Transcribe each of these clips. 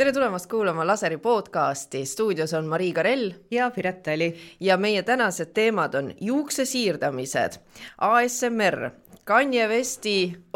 Tere tulemast kuulama Laseri podcasti. Stuudios on Marii Karell ja Piret Tali. Ja meie tänased teemad on juukse siirdamised, ASMR, Kanye Westi,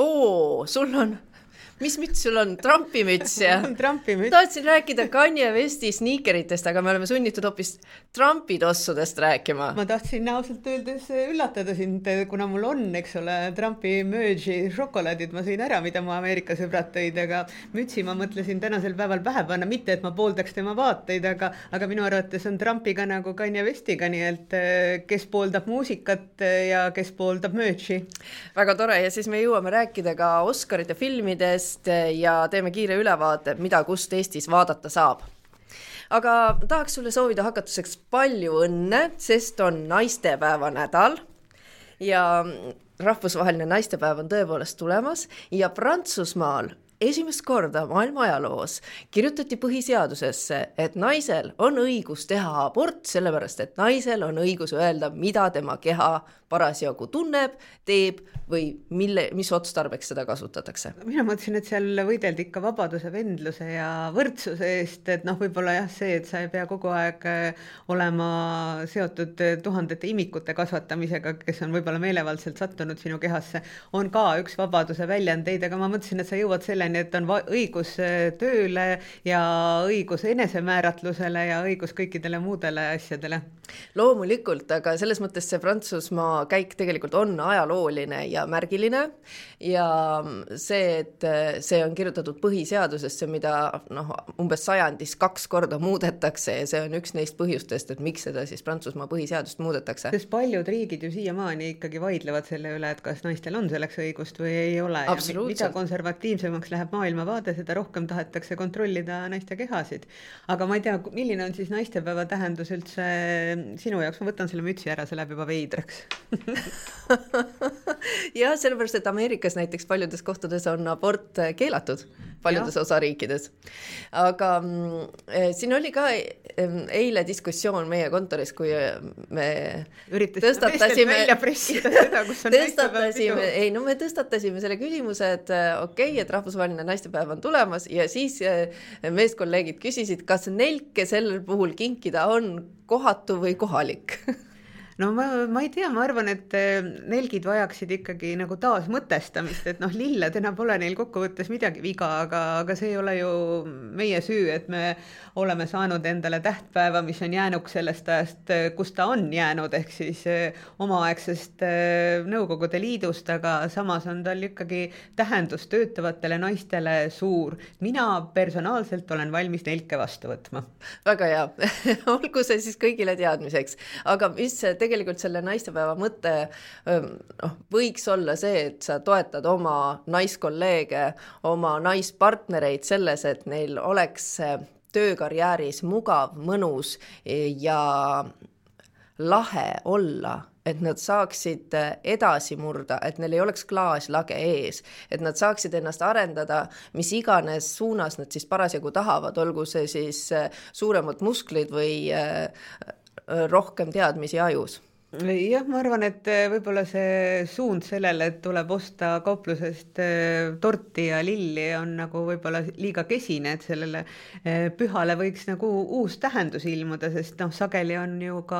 sul on... Mis müts sul on? Trumpimüts ja... Trumpimüts. Tahtsin rääkida Kanye Westi sneakeritest, aga me oleme sunnitud hoopis Trumpi tossudest rääkima. Ma tahtsin ausalt öeldes üllatada sind, kuna mul on, eks ole, Trumpi merge'i šokolaadid, ma sõin ära, mida mu Ameerika sõbrad tõid, aga mütsi ma mõtlesin tänasel päeval pähe panna, mitte et ma pooldaks tema vaateid, aga minu arvates on Trumpiga nagu Kanye Westiga, nii et kes pooldab muusikat ja kes pooldab merge'i. Väga tore ja siis me jõuame rääkida ka Oscarite filmidest ja teeme kiire ülevaate, mida kust Eestis vaadata saab. Aga tahaks sulle soovida hakatuseks palju õnne, sest on naistepäeva nädal ja rahvusvaheline naistepäev on tõepoolest tulemas ja Prantsusmaal esimest korda maailma ajaloos kirjutati põhiseadusesse, et naisel on õigus teha abort, sellepärast et naisel on õigus öelda, mida tema keha parasjagu tunneb, teeb või mis otstarbeks seda kasutatakse. Mina mõtlesin, et seal võideldi ikka vabaduse, vendluse ja võrdsuse eest, et võib-olla jah see, et sa ei pea kogu aeg olema seotud tuhandete imikute kasvatamisega, kes on võib-olla meelevaldselt sattunud sinu kehasse, on ka üks vabaduse väljandeid, aga ma mõtlesin, et sa jõuad selleni, et on õigus tööle ja õigus enesemääratlusele ja õigus kõikidele muudele asjadele. Loomulikult, aga selles mõttes see Prantsusmaa käik tegelikult on ajalooline ja märgiline ja see, et see on kirjutatud põhiseadusesse, mida umbes sajandis 2 korda muudetakse ja see on üks neist põhjustest, et miks seda siis Prantsusmaa põhiseadust muudetakse. Sest paljud riigid ju siiamaani ikkagi vaidlevad selle üle, et kas naistel on selleks õigust või ei ole. Mida konservatiivsemaks läheb maailmavaade, seda rohkem tahetakse kontrollida naiste kehasid. Aga ma ei tea, milline on siis naistepäeva tähendus üldse sinu jaoks, ma võtan selle mütsi ära, see läheb juba veidraks. Ja sellepärast, et Ameerikas näiteks paljudes kohtades on abort keelatud, paljudes osariikides. Aga siin oli ka eile diskussioon meie kontoris, kui me tõstatasime me tõstatasime selle küsimuse, et et rahvusvaheline naistepäev on tulemas ja siis meeskolleegid küsisid, kas nelke sellel puhul kinkida on kohatu või kohalik? No ma ei tea, ma arvan, et nelgid vajaksid ikkagi nagu taas mõtestamist, et lilledena pole neil kokkuvõttes midagi viga, aga see ei ole ju meie süü, et me oleme saanud endale tähtpäeva, mis on jäänuk sellest ajast, kus ta on jäänud, ehk siis omaaegsest Nõukogude Liidust, aga samas on tal ikkagi tähendus töötavatele naistele suur. Mina personaalselt olen valmis nelke vastu võtma. Väga hea, olgu see siis kõigile teadmiseks, aga mis tegelikult selle naistepäeva mõte võiks olla see, et sa toetad oma naiskolleege, oma naispartnereid selles, et neil oleks töökarjääris mugav, mõnus ja lahe olla, et nad saaksid edasi murda, et neil ei oleks klaaslage ees, et nad saaksid ennast arendada, mis iganes suunas nad siis parasjagu tahavad, olgu see siis suuremad musklid või rohkem teadmisi ajus. Jah, ma arvan, et võib-olla see suund sellele, et tuleb osta kauplusest torti ja lilli on nagu võib-olla liiga kesine, et sellele pühale võiks nagu uus tähendus ilmuda, sest sageli on ju ka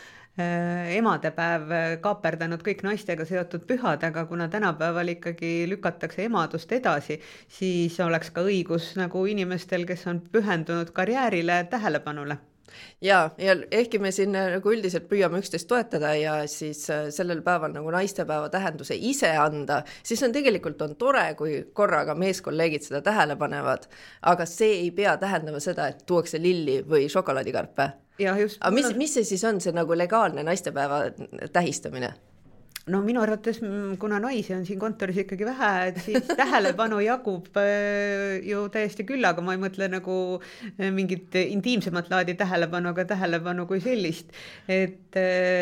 emadepäev kaaperdanud kõik naistega seotud pühad, aga kuna tänapäeval ikkagi lükatakse emadust edasi, siis oleks ka õigus nagu inimestel, kes on pühendunud karjäärile, tähelepanule. Ja ehkki me siin nagu üldiselt püüame üksteist toetada ja siis sellel päeval nagu naistepäeva tähenduse ise anda, siis tegelikult on tore, kui korraga meeskolleegid seda tähele panevad, aga see ei pea tähendama seda, et tuuakse lilli või šokolaadikarpe. Aga mis see siis on, see nagu legaalne naistepäeva tähistamine? No minu arvates, kuna naisi on siin kontoris ikkagi vähe, et siis tähelepanu jagub ju täiesti küll, aga ma ei mõtle nagu mingit intiimsemat laadi tähelepanu, aga tähelepanu kui sellist. Et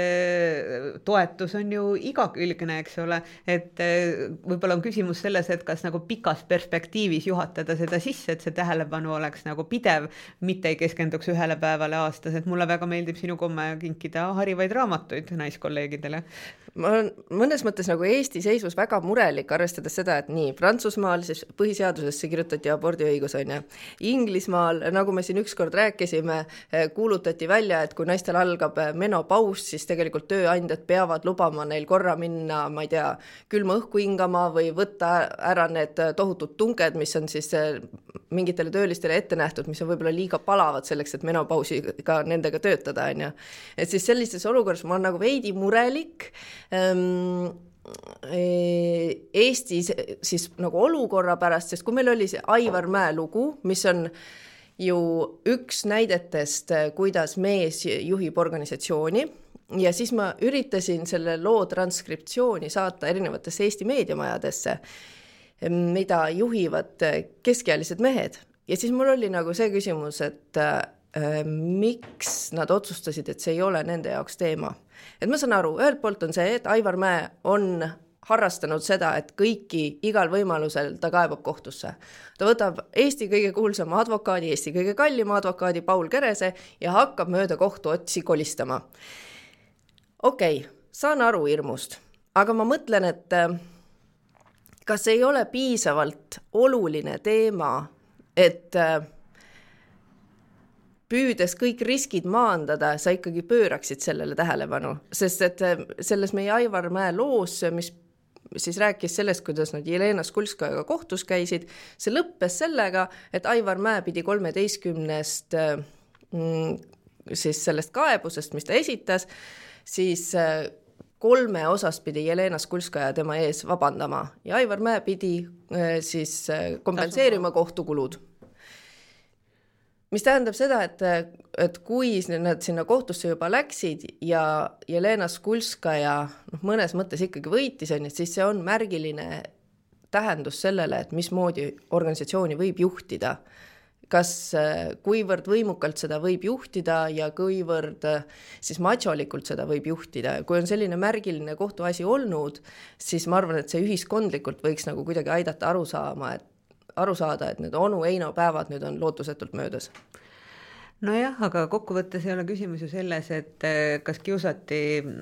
toetus on ju igakülgne, eks ole, et võib-olla on küsimus selles, et kas nagu pikas perspektiivis juhatada seda sisse, et see tähelepanu oleks nagu pidev, mitte ei keskenduks ühele päevale aastas, et mulle väga meeldib sinu komme kinkida harivaid raamatuid naiskolleegidele. Ma olen mõnes mõttes nagu Eesti seisus väga murelik, arvestades seda, et nii Prantsusmaal siis põhiseadusesse kirjutati abordiõigus, on ju. Inglismaal, nagu me siin ükskord rääkisime, kuulutati välja, et kui naistel algab menopaus, siis tegelikult tööandjad peavad lubama neil korra minna, ma ei tea, külma õhku hingama või võtta ära need tohutud tunged, mis on siis mingitele töölistele ette nähtud, mis on võib-olla liiga palavad selleks, et menopausiga nendega töötada, on ju. Et siis sellises olukorras ma olen nagu veidi murelik Eestis siis nagu olukorra pärast, sest kui meil oli see Aivar Mäe lugu, mis on ju üks näidetest, kuidas mees juhib organisatsiooni, ja siis ma üritasin selle loo transkriptsiooni saata erinevatesse Eesti meediamajadesse, mida juhivad keskealised mehed. Ja siis mul oli nagu see küsimus, et miks nad otsustasid, et see ei ole nende jaoks teema. Et ma saan aru, ühelt poolt on see, et Aivar Mäe on harrastanud seda, et kõiki igal võimalusel ta kaebab kohtusse. Ta võtab Eesti kõige kuulsama advokaadi, Eesti kõige kallima advokaadi Paul Kerese ja hakkab mööda kohtuotsi kolistama. Okei, saan aru hirmust, aga ma mõtlen, et kas ei ole piisavalt oluline teema, et püüdes kõik riskid maandada, sa ikkagi pööraksid sellele tähelepanu, sest et selles meie Aivar Mäe loos, mis siis rääkis sellest, kuidas nad Jelena Skulskajaga kohtus käisid, see lõppes sellega, et Aivar Mäe pidi 13 siis sellest kaebusest, mis ta esitas, siis 3 osast pidi Jelena Skulskaja tema ees vabandama ja Aivar Mäe pidi siis kompenseerima kohtukulud. Mis tähendab seda, et kui nad sinna kohtusse juba läksid ja Jelena Skulskaja mõnes mõttes ikkagi võitis, siis see on märgiline tähendus sellele, et mismoodi organisatsiooni võib juhtida. Kas kuivõrd võimukalt seda võib juhtida ja kuivõrd siis macholikult seda võib juhtida. Kui on selline märgiline kohtuasi olnud, siis ma arvan, et see ühiskondlikult võiks nagu kuidagi aidata aru saada, et need onu Eino päevad nüüd on lootusetult möödas. Nojah, aga kokkuvõttes ei ole küsimus ju selles, et kas kiusati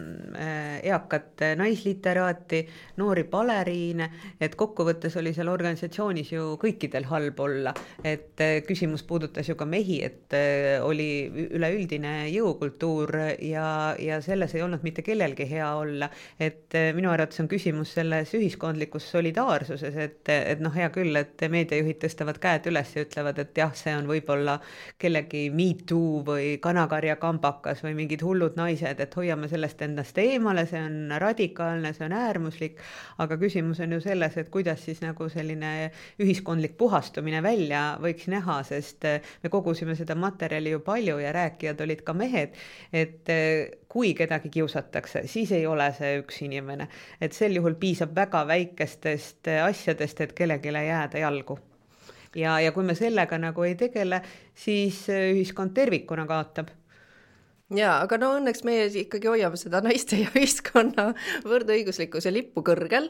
eakat naisliteraati, noori baleriine, et kokkuvõttes oli seal organisatsioonis ju kõikidel halb olla. Et küsimus puudutas ju ka mehi, et oli üleüldine jõukultuur ja selles ei olnud mitte kellelgi hea olla. Et minu arvates on küsimus selles ühiskondlikus solidaarsuses, et hea küll, et meediajuhid tõstavad käed üles ja ütlevad, et jah, see on võib-olla kellegi MeToo või kanakarja kambakas või mingid hullud naised, et hoiame sellest endast eemale, see on radikaalne, see on äärmuslik, aga küsimus on ju selles, et kuidas siis nagu selline ühiskondlik puhastumine välja võiks näha, sest me kogusime seda materjali ju palju ja rääkijad olid ka mehed, et kui kedagi kiusatakse, siis ei ole see üks inimene, et sel juhul piisab väga väikestest asjadest, et kellegile jääda jalgu. Ja kui me sellega nagu ei tegele, siis ühiskond tervikuna kaotab. Jaa, aga õnneks meie ikkagi hoiame seda naiste ja ühiskonna võrdõiguslikkuse lippu kõrgel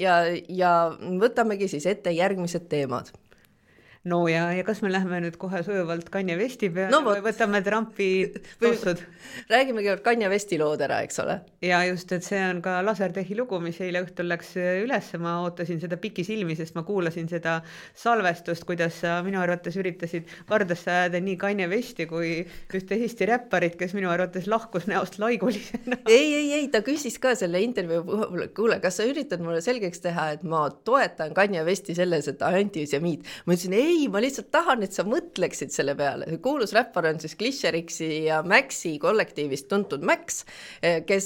ja võtamegi siis ette järgmised teemad. No ja kas me lähme nüüd kohe sujuvalt Kanye Westi peale või võtame Trumpi tossud? Räägime kõigepealt Kanye Westi lood ära, eks ole? Ja just, et see on ka Lasertehi lugu, mis eile õhtul läks üles. Ma ootasin seda pikisilmi, sest ma kuulasin seda salvestust, kuidas sa minu arvates üritasid vardasse ajada nii Kanye Westi kui ühte Eesti räpparit, kes minu arvates lahkus näost laigulisena. Ei, ta küsis ka selle intervjuu puhul, kuule, kas sa üritad mulle selgeks teha, et ma toetan Kanye Westi selles, et antisemiit. Ma ütlesin, ei, ma lihtsalt tahan, et sa mõtleksid selle peale. Kuulus räppar on siis Glisherixi ja Maxi kollektiivist tuntud Max, kes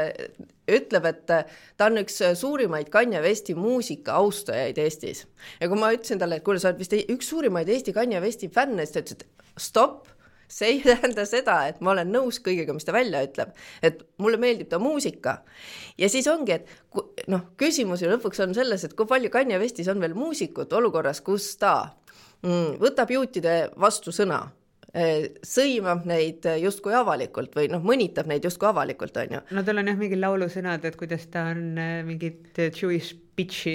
ütleb, et ta on üks suurimaid Kanye Westi muusika austajaid Eestis. Ja kui ma ütlesin talle, et kuule, sa oled vist üks suurimaid Eesti Kanye Westi fänne, siis ta ütles, et stopp, see ei tähenda seda, et ma olen nõus kõigega, mis ta välja ütleb. Et mulle meeldib ta muusika. Ja siis ongi, et küsimus ju lõpuks on selles, et kui palju Kanye Westis on veel muusikut olukorras, kus ta võtab juutide vastu sõna, sõimab neid justkui avalikult või mõnitab neid justkui avalikult, on ju. No tal on jah mingi laulusõnad, et kuidas ta on mingit Jewish bitchi,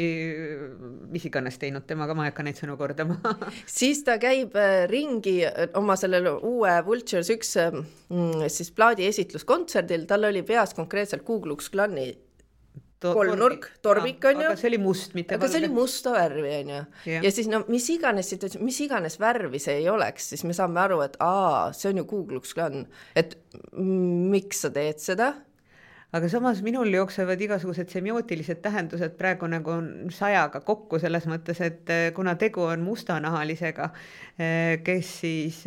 mis iganes teinud, temaga ma ei hakka neid sõnu kordama. Siis ta käib ringi oma sellel uue Vultures 1 siis plaadi esitluskontserdil, tal oli peas konkreetselt Ku Klux Klani kolmnurk, torbik on ju. Aga see oli must, mitte valge. Aga see oli musta värvi on ju. Ja siis no mis iganes värvi see ei oleks, siis me saame aru, et see on ju Ku Klux Klan. Et miks sa teed seda? Aga samas minul jooksevad igasugused semiootilised tähendused praegu nagu 100-ga kokku selles mõttes, et kuna tegu on mustanahalisega, kes siis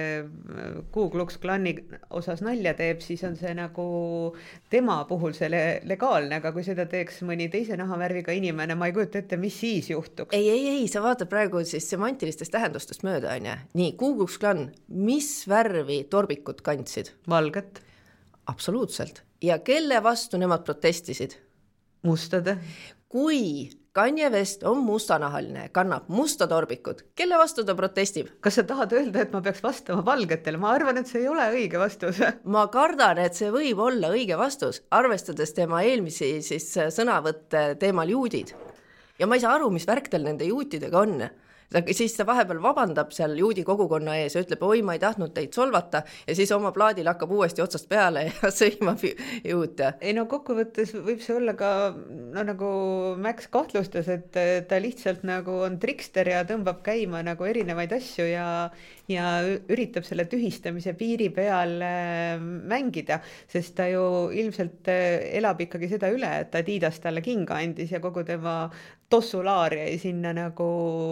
Ku Klux Klani osas nalja teeb, siis on see nagu tema puhul see legaalne, aga kui seda teeks mõni teise nahavärviga inimene, ma ei kujuta ette, mis siis juhtuks. Ei, sa vaatad praegu siis semantilistest tähendustest mööda, on ju. Nii, Ku Klux Klan, mis värvi torbikut kandsid? Valget. Absoluutselt. Ja kelle vastu nemad protestisid? Mustade. Kui Kanye West on mustanahaline, kannab musta torbikut, kelle vastu ta protestib? Kas sa tahad öelda, et ma peaks vastama valgetele? Ma arvan, et see ei ole õige vastus. Ma kardan, et see võib olla õige vastus, arvestades tema eelmisi siis sõnavõtte teemal juudid. Ja ma ei saa aru, mis värk teil nende juutidega on. Siis ta vahepeal vabandab seal juudi kogukonna ees ja ütleb, oi, ma ei tahtnud teid solvata ja siis oma plaadil hakkab uuesti otsast peale ja sõimab juute. Ei no kokkuvõttes võib see olla ka, no nagu Max kahtlustas, et ta lihtsalt nagu on trikster ja tõmbab käima nagu erinevaid asju ja üritab selle tühistamise piiri peal mängida, sest ta ju ilmselt elab ikkagi seda üle, et Adidas talle kinga andis ja kogu tema tossulaar jäi sinna nagu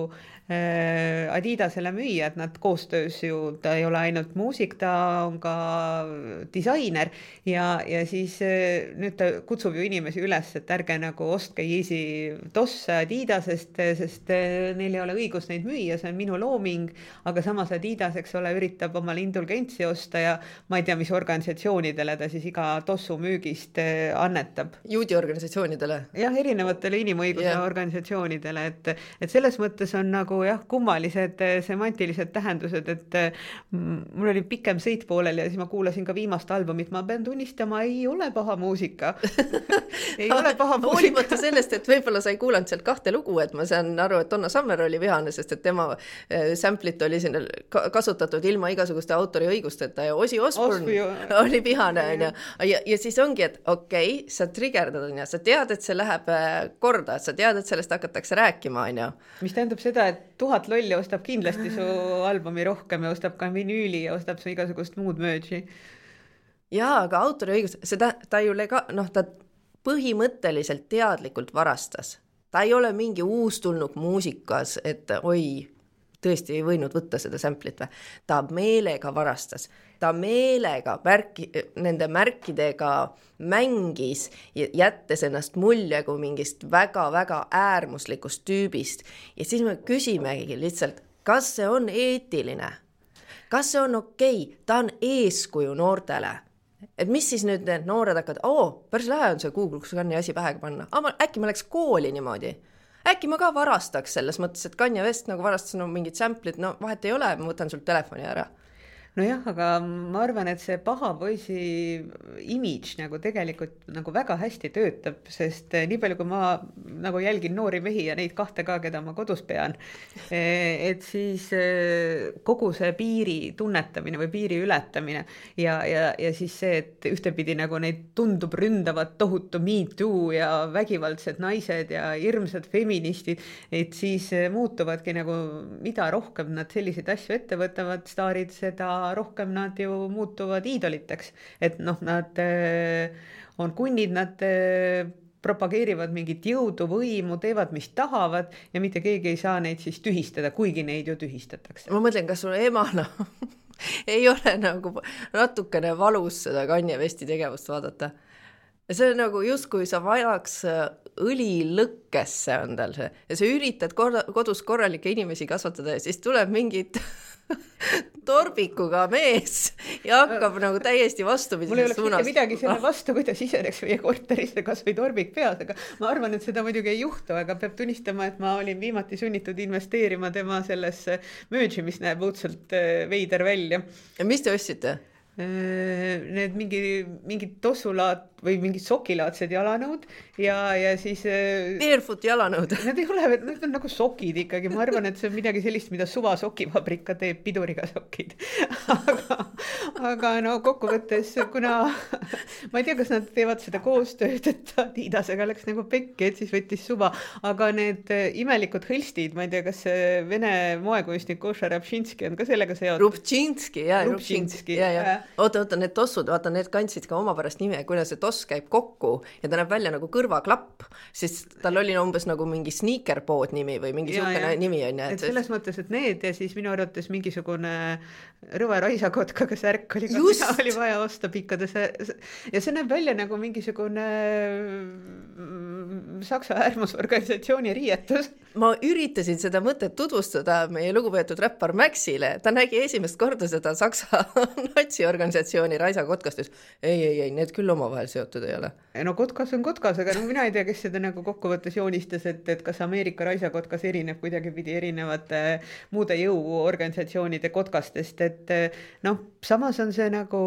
Adidasele müüa, et nad koostöös ju, ta ei ole ainult muusik, ta on ka disainer ja siis nüüd ta kutsub ju inimesi üles, et ärge nagu ostke Yeezy tosse Adidasest, sest neil ei ole õigus neid müüa, see on minu looming, aga samas Adidas, eks ole, üritab omale indulgentsi osta ja ma ei tea, mis organisatsioonidele ta siis iga tossu müügist annetab. Juudi organisatsioonidele? Jah, erinevatele inimõiguse organisatsioonidele, et selles mõttes on nagu kummalised semantilised tähendused, et mul oli pikem sõit poolel ja siis ma kuulasin ka viimast albumit, ma pean tunnistama, ei ole paha muusika. Ei ole paha muusika. Hoolimata sellest, et võib-olla sa ei kuulanud sealt 2 lugu, et ma saan aru, et Donna Summer oli vihane, sest et tema samplit oli sinna kasutatud ilma igasuguste autoriõigusteta ja Ozzy Osbourne oli vihane. Ja siis ongi, et okei, sa triggerdad, sa tead, et see läheb korda, sa tead, et sellest hakatakse rääkima. Mis tähendab seda, et 1000 lolli ostab kindlasti su albumi rohkem ja ostab ka vinüüli ja ostab su igasugust muud möödži. Jaa, aga autoriõigus, ta ju ta põhimõtteliselt teadlikult varastas. Ta ei ole mingi uustulnud muusikas, et oi, tõesti ei võinud võtta seda samplit või. Ta meelega varastas. Ta meelega nende märkidega mängis, jättes ennast mulje kui mingist väga-väga äärmuslikust tüübist. Ja siis me küsimegi lihtsalt, kas see on eetiline? Kas see on okei? Ta on eeskuju noortele. Et mis siis nüüd need noored hakkavad, päris lahe on see Ku Klux Klani asi pähega panna. Äkki ma läks kooli niimoodi. Äkki ma ka varastaks selles mõttes, et Kanye West nagu varastas mingid samplit, no vahet ei ole, ma võtan sul telefoni ära. Nojah, aga ma arvan, et see paha poisi image nagu tegelikult nagu väga hästi töötab, sest nii palju, kui ma nagu jälgin noori mehi ja neid 2 ka, keda ma kodus pean, et siis kogu see piiri tunnetamine või piiri ületamine ja siis see, et ühtepidi nagu neid tundub ründavad tohutu Me Too ja vägivaldsed naised ja hirmsad feministid, et siis muutuvadki nagu, mida rohkem nad selliseid asju ette võtavad, staarid, seda rohkem nad ju muutuvad iidoliteks, et nad on kunnid, nad propageerivad mingit jõudu, võimu, teevad mis tahavad ja mitte keegi ei saa neid siis tühistada, kuigi neid ju tühistatakse. Ma mõtlen, kas sul emana ei ole nagu natukene valus seda Kanye Westi tegevust vaadata? See on nagu just, kui sa vajaks õlilõkkesse on tal see ja sa üritad kodus korralikke inimesi kasvatada ja siis tuleb mingid torbikuga mees ja hakkab nagu täiesti vastupidises suunas. Mul ei oleks mitte midagi selle vastu, kuidas iseneks meie korterisse kas või torbik peas, aga ma arvan, et seda muidugi ei juhtu, aga peab tunnistama, et ma olin viimati sunnitud investeerima tema sellesse möödži, mis näeb õudselt veider välja. Ja mis te ostsite? Need mingid tossulaad või mingid sokilaadsed jalanõud ja siis barefoot jalanõud. Need ei ole, need on nagu sokid ikkagi, ma arvan, et see on midagi sellist, mida suva sokivabrik ka teeb, piduriga sokid. aga no kokkuvõttes, kuna ma ei tea, kas nad teevad seda koostööd, et ta Adidasega läks nagu pekki, et siis võttis suva, aga need imelikud hõlstid, ma ei tea, kas see vene moekunstnik Goša Rabšinski on ka sellega seotud? Rubtšinski, oota, need tossud, vaata, need kandsid ka omapärast nime, kuna see toss käib kokku ja ta näeb välja nagu kõrvaklapp, siis tal oli umbes nagu mingi sneakerpood nimi või mingi siukene nimi on. Et selles mõttes, et need ja siis minu arvates mingisugune Rõve raisakotkaga särk oli, oli vaja osta pikkades ja see näeb välja nagu mingisugune Saksa äärmusorganisatsiooni riietus. Ma üritasin seda mõtet tutvustada meie lugupeetud räppar Maxile. Ta nägi esimest korda seda Saksa natsiorganisatsiooni raisakotkastus. Ei, need küll omavahel seotud ei ole. No kotkas on kotkas, aga no mina ei tea, kes seda nagu kokkuvõttes joonistas, et kas Ameerika raisakotkas erineb kuidagi pidi erinevate muude jõuorganisatsioonide kotkastest, et noh, samas on see nagu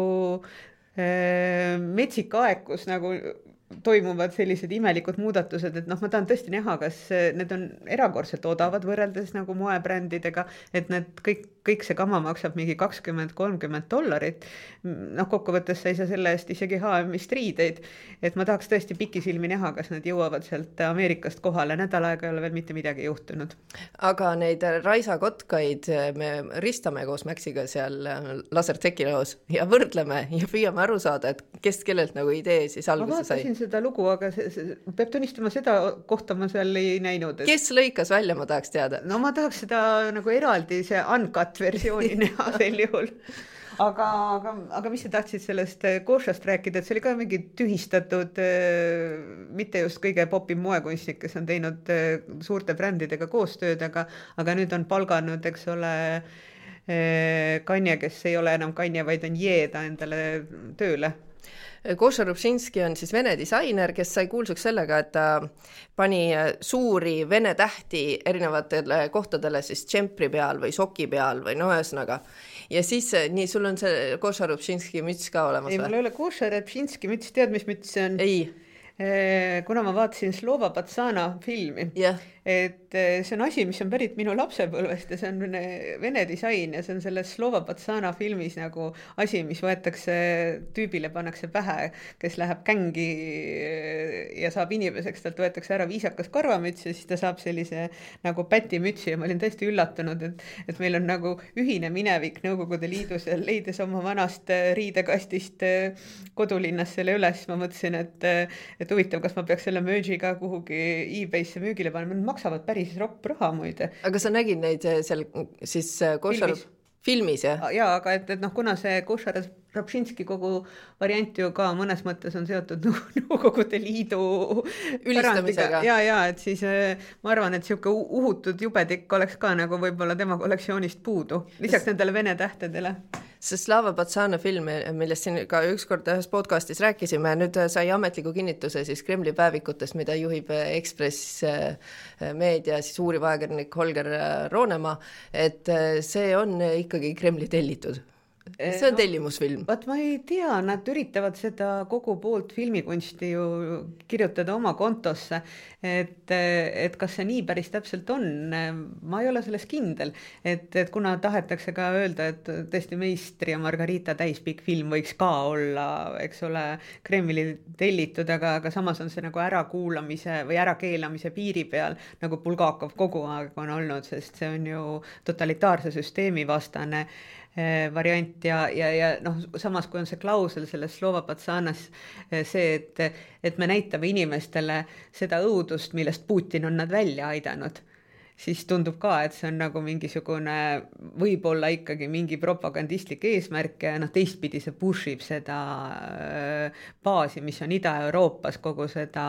metsik aeg, kus nagu toimuvad sellised imelikud muudatused, et noh, ma tahan tõesti näha, kas need on erakordselt odavad võrreldes nagu moebrändidega, et need kõik see kama maksab mingi $20-30. Noh, kokkuvõttes sa ei saa selle eest isegi H&M-ist riideid, et ma tahaks tõesti pikisilmi näha, kas nad jõuavad sealt Ameerikast kohale, nädal aega ei ole veel mitte midagi juhtunud. Aga neid raisakotkaid me ristame koos Maxiga seal lasertekiloos ja võrdleme ja püüame aru saada, et kes kellelt nagu idee siis alguse sai. Seda lugu, aga peab tunnistama, seda kohta ma seal ei näinud. Kes lõikas välja, ma tahaks teada? No ma tahaks seda nagu eraldi see uncut versiooni näha sel juhul. Aga mis sa tahtsid sellest Gošast rääkida, et see oli ka mingi tühistatud, mitte just kõige popim moekunstnik, kes on teinud suurte brändidega koostööd, aga nüüd on palganud, eks ole, Kanye, kes ei ole enam Kanye, vaid on Jeeda endale tööle. Goša Rubšinski on siis vene disainer, kes sai kuulsuks sellega, et ta pani suuri vene tähti erinevatele kohtadele siis džempri peal või soki peal või no ühesõnaga. Ja siis nii, sul on see Goša Rubšinski müts ka olemas? Ei, mul ei ole Goša Rubšinski müts, tead, mis müts see on? Ei. Kuna ma vaatasin Slova Patsana filmi, et see on asi, mis on pärit minu lapsepõlvest ja see on vene disain ja see on selles Slova Patsana filmis nagu asi, mis võetakse tüübile, pannakse pähe, kes läheb gängi ja saab inimeseks, talt võetakse ära viisakas karvamüts ja siis ta saab sellise nagu pätimütsi ja ma olin tõesti üllatunud, et meil on nagu ühine minevik Nõukogude Liidus ja leides oma vanast riidekastist kodulinnas selle üles, ma mõtlesin, et huvitav, kas ma peaks selle merge'iga kuhugi eBay'sse müügile panema, nad maksavad päris ropp raha muide. Aga sa nägid neid seal siis Goša filmis, jah? Jaa, aga et noh, kuna see Goša Rubšinski kogu variant ju ka mõnes mõttes on seotud Nõukogude Liidu ülistamisega. Ja, et siis ma arvan, et siuke uhutud jubedik oleks ka nagu võib-olla tema kollektsioonist puudu, lisaks nendele vene tähtedele. See Slava Patsana film, millest siin ka ükskord ühes podcastis rääkisime, nüüd sai ametliku kinnituse siis Kremli päevikutest, mida juhib Ekspress meedia, siis uuriv ajakirjanik Holger Roonemaa, et see on ikkagi Kremli tellitud. See on tellimusfilm. Vaat ma ei tea, nad üritavad seda kogu poolt filmikunsti ju kirjutada oma kontosse, et kas see nii päris täpselt on, ma ei ole selles kindel, et kuna tahetakse ka öelda, et tõesti Meistri ja Margarita täispikk film võiks ka olla, eks ole, Kremli tellitud, aga samas on see nagu ärakuulamise või ärakeelamise piiri peal, nagu Bulgakov kogu aeg on olnud, sest see on ju totalitaarse süsteemi vastane variant ja noh, samas kui on see klausel selles Slova Patsanas see, et me näitame inimestele seda õudust, millest Putin on nad välja aidanud, siis tundub ka, et see on nagu mingisugune võib-olla ikkagi mingi propagandistlik eesmärk ja noh, teistpidi see pushib seda baasi, mis on Ida-Euroopas, kogu seda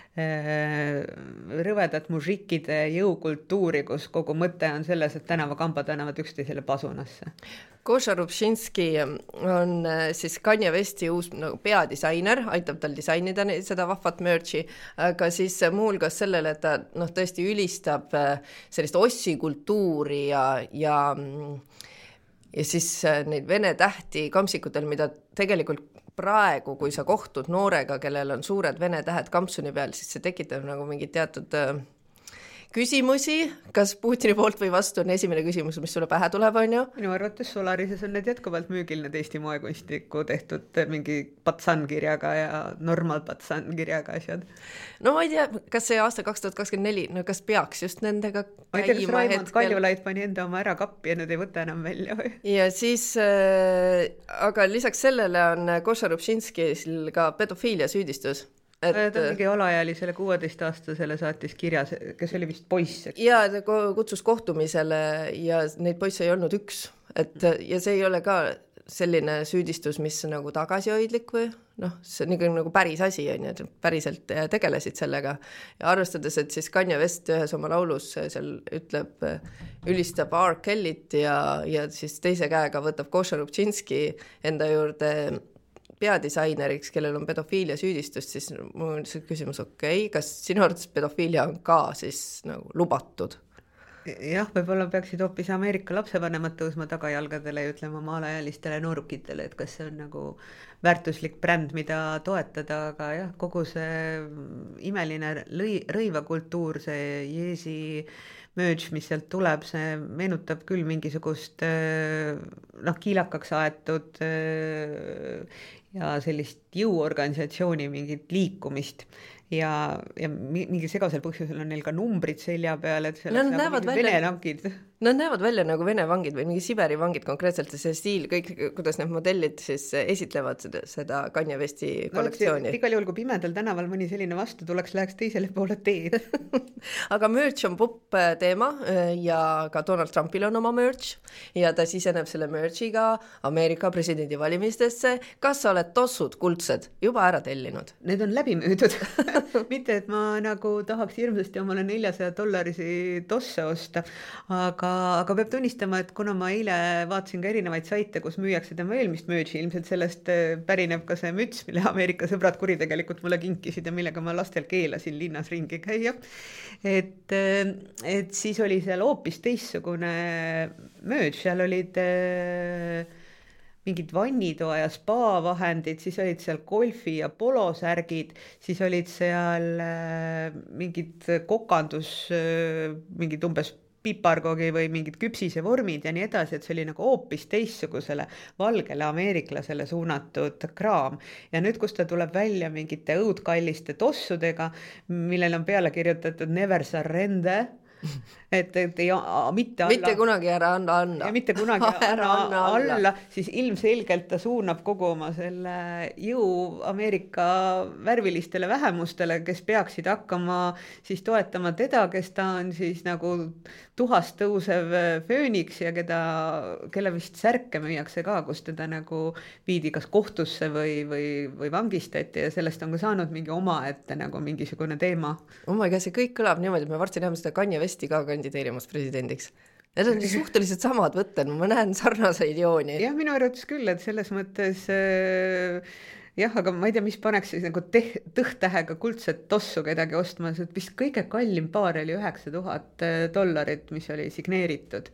rõvedat mužikide jõukultuuri, kus kogu mõte on selles, et tänavakambad annavad üksteisele pasunasse. Goša Rubšinski on siis Kanye Westi uus peadisainer, aitab tal disainida seda vahvat merch'i, aga siis muulgas sellele, et ta tõesti ülistab sellist ossikultuuri ja siis neid vene tähti kampsikutel, mida tegelikult praegu, kui sa kohtud noorega, kellel on suured vene tähed kampsuni peal, siis see tekitab nagu mingit teatud küsimusi, kas Putini poolt või vastu on esimene küsimus, mis sulle pähe tuleb, on ju? Minu arvates Solarises on need jätkuvalt müügil, need Eesti moekunstiku tehtud mingi patsan-kirjaga ja normal patsan-kirjaga asjad. No ma ei tea, kas see aasta 2024, no kas peaks just nendega ma ei tea, kas Raimond Kaljulaid pani enda oma ära kappi ja need ei võta enam välja või? Ja siis, aga lisaks sellele on Goša Rubšinskil ka pedofiilia süüdistus. Ta on mingi alaealisele 16-aastasele saatis kirja, kes oli vist poiss. Ja ta kutsus kohtumisele ja neid poisse ei olnud üks. Ja see ei ole ka selline süüdistus, mis nagu tagasihoidlik või see on nagu päris asi, on ju, päriselt tegelesid sellega. Ja arvestades, et siis Kanye West ühes oma laulus seal ütleb, ülistab R. Kellyt ja siis teise käega võtab Goša Rubšinski enda juurde peadisaineriks, kellel on pedofiilia süüdistust, siis mul on see küsimus, kas sinu arvates pedofiilia on ka siis nagu lubatud? Jah, võib-olla peaksid hoopis Ameerika lapsevanemad tõusma tagajalgadele ja ütlema oma alaealistele noorukitele, et kas see on nagu väärtuslik bränd, mida toetada, aga jah, kogu see imeline rõivakultuur, see Jeesi merch, mis sealt tuleb, see meenutab küll mingisugust kiilakaks aetud ja sellist jõuorganisatsiooni mingit liikumist ja mingi segasel põhjusel on neil ka numbrid selja peal, et selleks nagu vene vangid. Nad näevad välja nagu vene vangid või mingi Siberi vangid konkreetselt, see stiil, kõik, kuidas need modellid siis esitlevad seda Kanye Westi kollektsiooni. Igal juhul, kui pimedal tänaval mõni selline vastu tuleks, läheks teisele poole teed. Aga merch on popp teema ja ka Donald Trumpil on oma merch ja ta siseneb selle merchiga Ameerika presidendi valimistesse. Kas sa oled tossud kuldsed juba ära tellinud? Need on läbi müüdud. Mitte, et ma nagu tahaks hirmsasti omale $400 tosse osta, aga peab tunnistama, et kuna ma eile vaatasin ka erinevaid saite, kus müüakse tema eelmist merchi, ilmselt sellest pärineb ka see müts, mille Ameerika sõbrad kuritegelikult mulle kinkisid ja millega ma lastel keelasin linnas ringi käia. Et siis oli seal hoopis teissugune merch, seal olid mingid vannitoa ja spa vahendid, siis olid seal golfi ja polosärgid, siis olid seal mingid kokandus, mingid umbes piparkogi või mingid küpsise vormid ja nii edasi, et see oli nagu hoopis teissugusele valgele ameeriklasele suunatud kraam. Ja nüüd, kus ta tuleb välja mingite õudkalliste tossudega, millel on peale kirjutatud Never Surrender, et mitte kunagi ära anna. Ja mitte kunagi ära alla, siis ilmselgelt ta suunab kogu oma selle jõu Ameerika värvilistele vähemustele, kes peaksid hakkama siis toetama teda, kes ta on siis nagu tuhast tõusev fööniks ja kelle vist särke müüakse ka, kus teda nagu viidi kas kohtusse või vangistati ja sellest on ka saanud mingi omaette nagu mingisugune teema. See kõik kõlab niimoodi, et me varsti näeme seda Kanye Westi ka kandideerimas presidendiks. Need on suhteliselt samad võtted, ma näen sarnaseid jooni. Jah, minu arvates küll, et selles mõttes jah, aga ma ei tea, mis paneks siis nagu tõhtähega kuldset tossu kedagi ostma, see vist kõige kallim paar oli $9,000, mis oli signeeritud.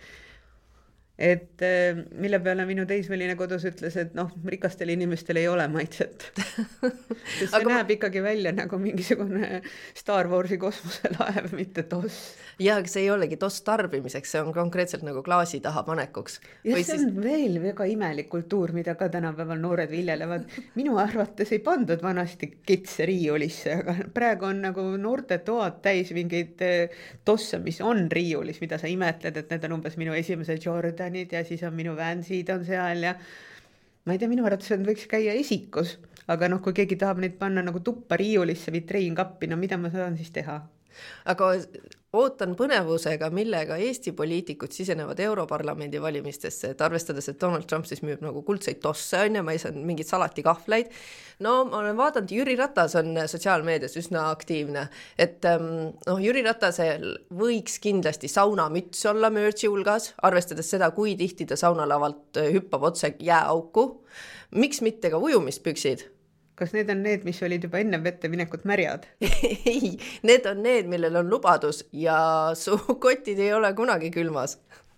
Et mille peale minu teismeline kodus ütles, et rikastel inimestel ei ole maitset. See näeb ikkagi välja nagu mingisugune Star Warsi kosmoselaev, mitte toss. Ja see ei olegi toss tarbimiseks, see on konkreetselt nagu klaasi taha panekuks. Ja see on veel väga imelik kultuur, mida ka tänapäeval noored viljelevad. Minu arvates ei pandud vanasti kitse riiulisse, aga praegu on nagu noorte toad täis mingeid tosse, mis on riiulis, mida sa imetled, et need on umbes minu esimese Jordanid ja siis on minu Vansid on seal ja ma ei tea, minu arvates võiks käia esikus, aga kui keegi tahab neid panna nagu tuppa riiulisse vitriinkappi, mida ma saan siis teha? Aga ootan põnevusega, millega Eesti poliitikud sisenevad Europarlamendi valimistesse, et arvestades, et Donald Trump siis müüb nagu kuldseid tosse, on ja ma ei saa mingit salatikahvleid. Ma olen vaadanud, Jüri Ratas on sotsiaalmeedias üsna aktiivne, et Jüri Ratasel võiks kindlasti saunamüts olla merchi hulgas, arvestades seda, kui tihti ta saunalavalt hüppab otse jääauku. Miks mitte ka ujumispüksid? Kas need on need, mis olid juba enne vette minekut märjad? Ei, need on need, millel on lubadus ja su kotid ei ole kunagi külmas.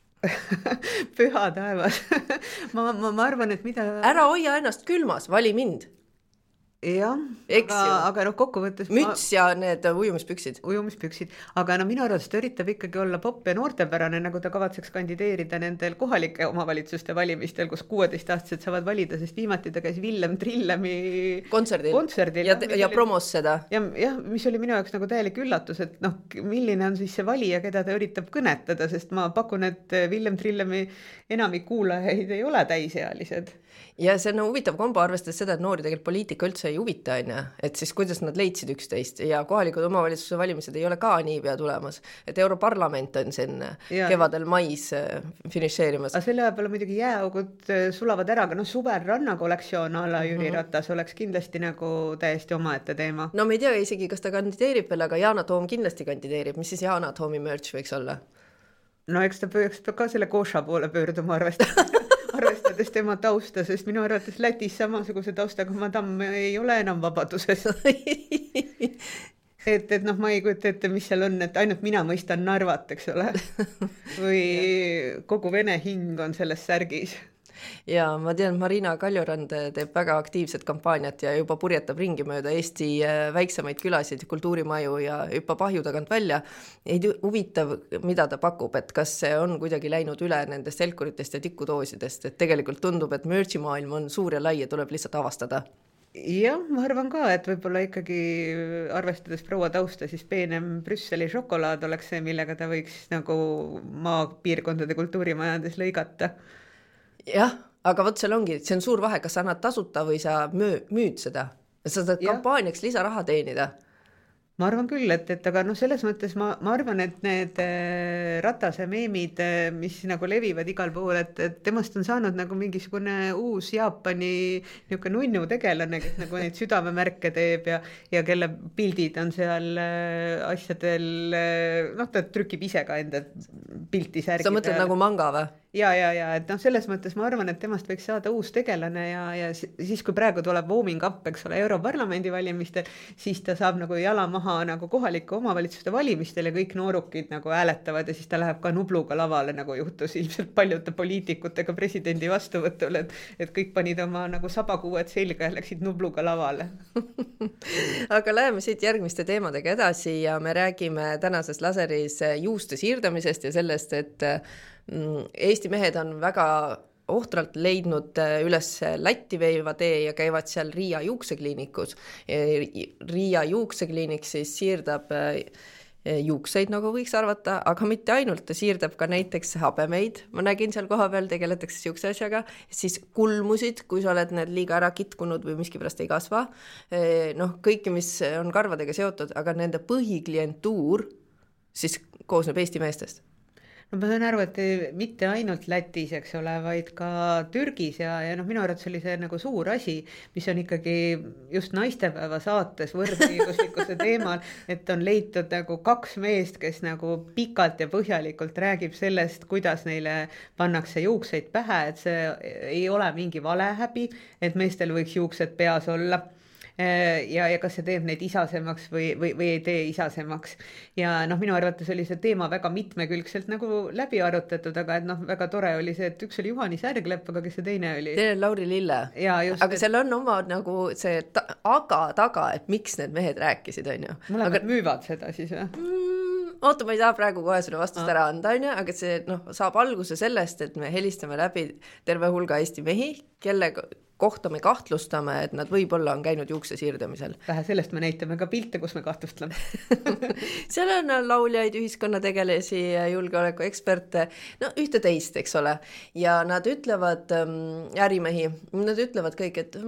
Püha taevas. ma arvan, et mida... Ära hoia ennast külmas, vali mind. jah, aga noh, kokkuvõttes müts ja need ujumispüksid. Ujumispüksid, aga no minu arvates ta üritab ikkagi olla popp ja noortepärane, nagu ta kavatseks kandideerida nendel kohalike omavalitsuste valimistel, kus 16-aastased saavad valida, sest viimati ta käis Villem Trillemi kontserdil ja promos seda. Ja mis oli minu jaoks nagu täielik üllatus, et noh, milline on siis see valija, keda ta üritab kõnetada, sest ma pakun, et Villem Trillemi enamik kuulajaid ei ole täisealised. Ja see on huvitav kombo, arvestades seda, et noori tegelikult poliitika üldse ei huvita, et siis kuidas nad leidsid üksteist ja kohalikud omavalitsuse valimised ei ole ka niipea tulemas, et Europarlament on siin kevadel mais finišeerimas. Aga selle peale muidugi jääaugud sulavad ära, aga suvel rannakollektsioon ala Jüri Ratas oleks kindlasti nagu täiesti omaette teema. No me ei tea isegi, kas ta kandideerib veel, aga Yana Toom kindlasti kandideerib. Mis siis Yana Toomi merch võiks olla? No eks ta peaks ka selle Koša poole pöörduma arvestades tema tausta, sest minu arvates Lätis samasuguse taustaga madam ei ole enam vabaduses. et noh, ma ei kujuta ette, mis seal on, et ainult mina mõistan Narvat, eks ole. Või kogu vene hing on selles särgis. Ja ma tean, Marina Kaljurand teeb väga aktiivset kampaaniat ja juba purjetab ringi mööda Eesti väiksemaid külasid, kultuurimaju ja hüppab ahju tagant välja. Ei huvitav, mida ta pakub, et kas see on kuidagi läinud üle nendest helkuritest ja tikudoosidest, et tegelikult tundub, et merchi maailm on suur ja lai ja tuleb lihtsalt avastada. Jah, ma arvan ka, et võib-olla ikkagi arvestades proua tausta, siis peenem Brüsseli šokolaad oleks see, millega ta võiks nagu maapiirkondade kultuurimajades lõigata. Jah, aga vot seal ongi, see on suur vahe, kas sa annad tasuta või sa müüd seda. Sa saad kampaaniaks lisaraha teenida. Ma arvan küll, et aga selles mõttes ma arvan, et need Ratase meemid, mis nagu levivad igal pool, et temast on saanud nagu mingisugune uus Jaapani niisugune nunnu tegelane, kes nagu neid südamemärke teeb ja kelle pildid on seal asjadel, ta trükib ise ka enda pilti särgi. Sa mõtled nagu manga või? Ja, et selles mõttes ma arvan, et temast võiks saada uus tegelane ja siis, kui praegu tuleb warming up, eks ole, Europarlamendi valimistel, siis ta saab nagu jala maha nagu kohalike omavalitsuste valimistel ja kõik noorukid nagu hääletavad ja siis ta läheb ka Nubluga lavale, nagu juhtus ilmselt paljude poliitikutega presidendi vastuvõtul, et kõik panid oma nagu sabakuued selga ja läksid Nubluga lavale. Aga läheme siit järgmiste teemadega edasi ja me räägime tänases laseris juuste siirdamisest ja sellest, et Eesti mehed on väga ohtralt leidnud üles Lätti veiva tee ja käivad seal Riia juuksekliinikus. Riia juuksekliinik siis siirdab juukseid, nagu võiks arvata, aga mitte ainult, ta siirdab ka näiteks habemeid. Ma nägin seal koha peal, tegeletakse siukse asjaga, siis kulmusid, kui sa oled need liiga ära kitkunud või miski pärast ei kasva. Kõiki, mis on karvadega seotud, aga nende põhiklientuur siis koosneb Eesti meestest. No ma saan aru, et mitte ainult Lätis, eks ole, vaid ka Türgis ja minu arvates oli see nagu suur asi, mis on ikkagi just naistepäeva saates võrdõiguslikkuse teemal, et on leitud nagu 2 meest, kes nagu pikalt ja põhjalikult räägib sellest, kuidas neile pannakse juukseid pähe, et see ei ole mingi valehäbi, et meestel võiks juuksed peas olla. Ja kas see teeb neid isasemaks või ei tee isasemaks. Ja minu arvates oli see teema väga mitmekülgselt nagu läbi arutatud, aga et väga tore oli see, et üks oli Juhani Särglepp, aga kes see teine oli? See on Lauri Lille. Aga seal on oma nagu see taga, et miks need mehed rääkisid, on ju. Mõlemad müüvad seda siis või? Oota, ma ei taha praegu kohe sulle vastust ära anda, on ju, aga see saab alguse sellest, et me helistame läbi terve hulga Eesti mehi, kelle kohta me kahtlustame, et nad võib-olla on käinud juukse siirdamisel. Vähe sellest me näitame ka pilte, kus me kahtlustame. Seal on lauljaid, ühiskonnategelasi, julgeolekueksperte, ühte teist, eks ole. Ja nad ütlevad, ärimehi, nad ütlevad kõik, et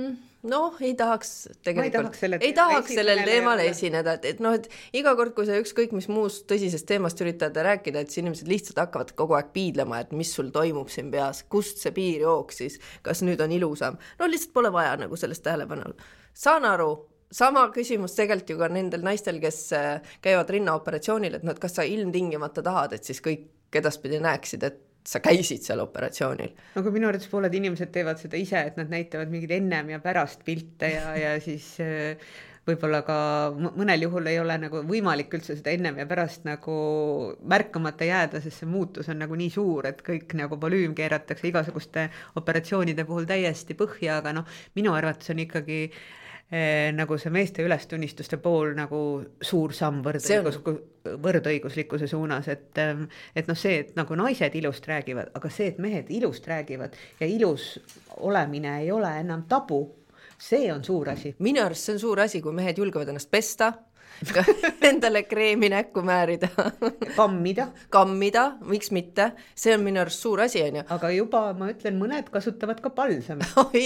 ei tahaks tegelikult, ei tahaks sellel teemal esineda, et iga kord, kui sa ükskõik mis muust tõsisest teemast üritada rääkida, et siis inimesed lihtsalt hakkavad kogu aeg piidlema, et mis sul toimub siin peas, kust see piir jooksis, kas nüüd on ilusam. Lihtsalt pole vaja nagu sellest tähelepanu. Saan aru, sama küsimus tegelikult ju ka nendel naistel, kes käivad rinnaoperatsioonil, et kas sa ilmtingimata tahad, et siis kõik edaspidi näeksid, et sa käisid seal operatsioonil. Aga minu arvates pooled inimesed teevad seda ise, et nad näitavad mingid ennem ja pärast pilte ja siis võib-olla ka mõnel juhul ei ole nagu võimalik üldse seda ennem ja pärast nagu märkamata jääda, sest see muutus on nagu nii suur, et kõik nagu volüüm keeratakse igasuguste operatsioonide puhul täiesti põhja, aga minu arvates on ikkagi nagu see meeste ülestunnistuste pool nagu suur samm võrdõiguslikkuse suunas, et noh, see, et nagu naised ilust räägivad, aga see, et mehed ilust räägivad ja ilus olemine ei ole enam tabu, see on suur asi. Minu arust see on suur asi, kui mehed julgevad ennast pesta, endale kreemi näkku määrida. Kammida, miks mitte? See on minu arust suur asi, on ju. Aga juba, ma ütlen, mõned kasutavad ka palsami.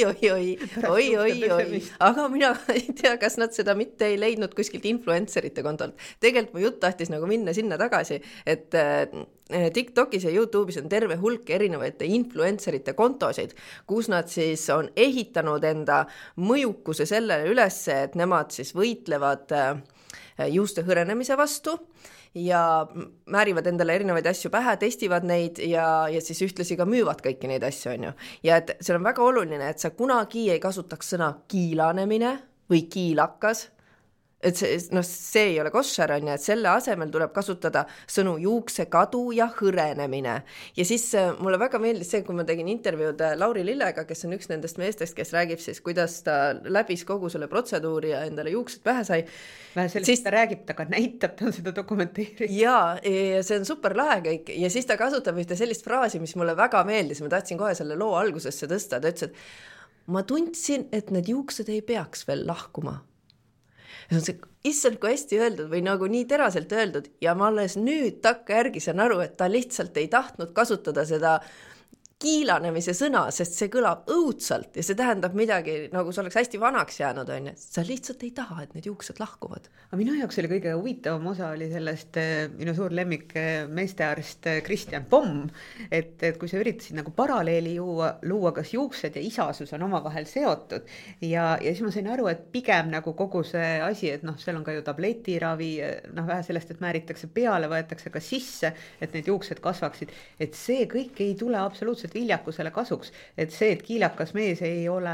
Oi. Aga mina ei tea, kas nad seda mitte ei leidnud kuskilt influencerite kontolt. Tegelikult mu jutt tahtis nagu minna sinna tagasi, et TikTokis ja YouTube'is on terve hulk erinevate influencerite kontosid, kus nad siis on ehitanud enda mõjukuse sellele ülesse, et nemad siis võitlevad juuste hõrenemise vastu ja määrivad endale erinevaid asju pähe, testivad neid ja siis ühtlasi ka müüvad kõiki neid asju, on ju. Ja et see on väga oluline, et sa kunagi ei kasutaks sõna kiilanemine või kiilakas, et see ei ole koššer, on ju, et selle asemel tuleb kasutada sõnu juukse kadu ja hõrenemine. Ja siis mulle väga meeldis see, kui ma tegin intervjuud Lauri Lillega, kes on üks nendest meestest, kes räägib siis, kuidas ta läbis kogu selle protseduuri ja endale juuksed pähe sai. Siis ta räägib, ta ka näitab, ta on seda dokumenteerinud. Ja see on super lahe kõik. Ja siis ta kasutab ühte sellist fraasi, mis mulle väga meeldis. Ma tahtsin kohe selle loo algusesse tõsta. Ta ütles, et ma tundsin, et need juuksed ei peaks veel lahkuma. Ja see on see, issand, kui hästi öeldud või nagu nii teraselt öeldud ja ma alles nüüd takka järgi saan aru, et ta lihtsalt ei tahtnud kasutada seda kiilanemise sõna, sest see kõlab õudselt ja see tähendab midagi, nagu see oleks hästi vanaks jäänud, on. Sa lihtsalt ei taha, et need juuksed lahkuvad. Aga minu jaoks oli kõige huvitavam osa oli sellest minu suur lemmik meestearst Christian Pomm, et kui sa üritasid nagu paralleeli luua, kas juuksed ja isasus on omavahel seotud ja siis ma sain aru, et pigem nagu kogu see asi, et noh, seal on ka ju tabletiravi, noh, vähe sellest, et määritakse peale, võetakse ka sisse, et need juuksed kasvaksid, et see kõik ei tule absoluutselt viljakusele kasuks, et see, et kiilakas mees ei ole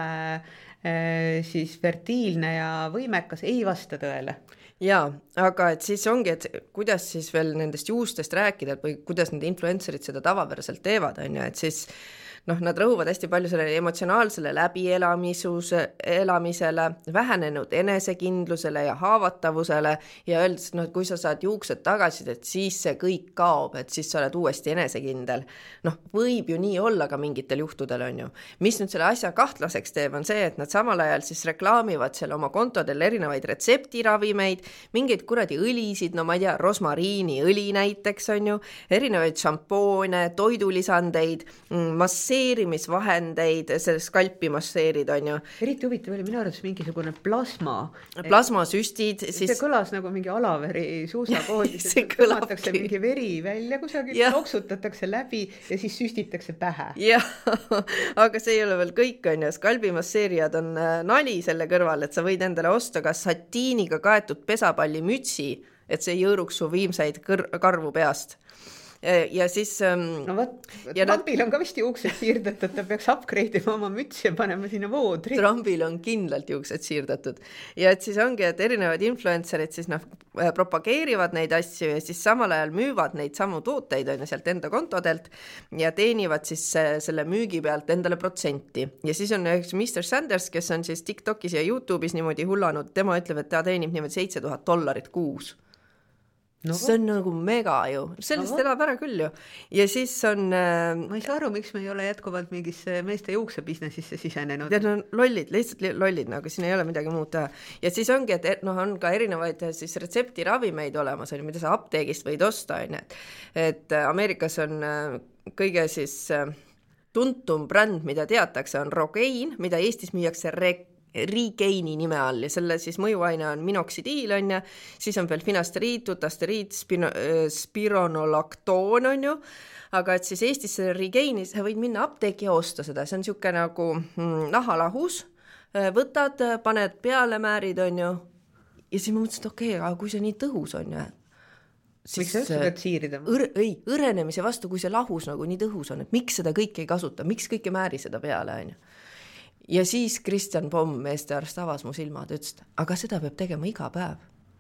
siis fertiilne ja võimekas, ei vasta tõele. Jaa, aga et siis ongi, et kuidas siis veel nendest juustest rääkida või kuidas need influencerid seda tavapäraselt teevad, on ju, et siis nad rõhuvad hästi palju sellele emotsionaalsele läbielamisele, vähenenud enesekindlusele ja haavatavusele ja öeldes, et kui sa saad juuksed tagasi, et siis see kõik kaob, et siis sa oled uuesti enesekindel. Võib ju nii olla ka mingitel juhtudel, on ju. Mis nüüd selle asja kahtlaseks teeb, on see, et nad samal ajal siis reklaamivad selle oma kontodel erinevaid retseptiravimeid, mingeid kuradi õlisid, no ma ei tea, rosmariiniõli näiteks, on ju, erinevaid šampoone, toidulisandeid, masseerimisvahendeid, selle skalpi masseerid, on ju. Eriti huvitav oli minu arvates mingisugune plasmasüstid. See kõlas nagu mingi Alaveri suusakoodis, et kõlatakse mingi veri välja kusagil, loksutatakse läbi ja siis süstitakse pähe. Jah, aga see ei ole veel kõik, on ju. Skalbimasseerijad on nali selle kõrval, et sa võid endale osta ka satiiniga kaetud pesapalli mütsi, et see jõõruks su viimseid karvu peast. Ja siis Trambil on ka vist juuksed siirdatud, ta peaks upgrade'ima oma mütsi ja panema sinna voodri. Trambil on kindlalt juuksed siirdatud ja et siis ongi, et erinevad influencerid siis propageerivad neid asju ja siis samal ajal müüvad neid samu tooteid on sealt enda kontodelt ja teenivad siis selle müügi pealt endale protsenti ja siis on üks Mr. Sanders, kes on siis TikTokis ja YouTube'is niimoodi hullanud, tema ütleb, et ta teenib niimoodi $7,000 kuus. See on nagu mega ju, sellest elab ära küll ju. Ja siis on... Ma ei saa aru, miks me ei ole jätkuvalt mingisse meeste juukse businessisse sisenenud. Need on lollid, lihtsalt lollid, nagu siin ei ole midagi muud teha. Ja siis ongi, et on ka erinevaid siis retseptiravimeid olemas, mida sa apteegist võid osta. Et Ameerikas on kõige siis tuntum bränd, mida teatakse, on Rogaine, mida Eestis müüakse Regaini nime all ja selle siis mõjuaine on minoksidiil on ja siis on veel finasteriid, tutasteriid, spironolaktoon on ju, aga et siis Eestis selle Regaini sa võid minna apteeki ja osta seda, see on niisugune nagu nahalahus, võtad, paned peale, määrid on ju ja siis ma mõtlesin, et okei, aga kui see nii tõhus on ju, miks sa üldse pead siirida? Õrenemise vastu, kui see lahus nagu nii tõhus on, et miks seda kõike ei kasuta, miks kõike määri seda peale on ju. Ja siis Christian Pomm, meestearst, avas mu silmad, ütles, aga seda peab tegema iga päev.